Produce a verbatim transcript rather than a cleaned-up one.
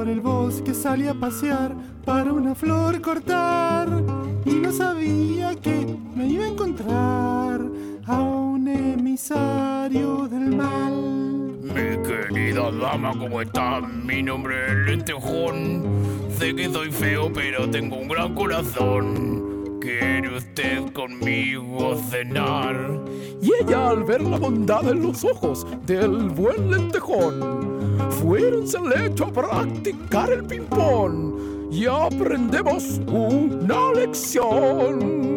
por el bosque salí a pasear para una flor cortar y no sabía que me iba a encontrar a un emisario del mal. Mi querida dama, ¿cómo está? Mi nombre es Lentejón. Sé que soy feo, pero tengo un gran corazón. ¿Quiere usted conmigo cenar? Y ella, al ver la bondad en los ojos del buen Lentejón, fuéronse al lecho a practicar el ping-pong y aprendemos una lección.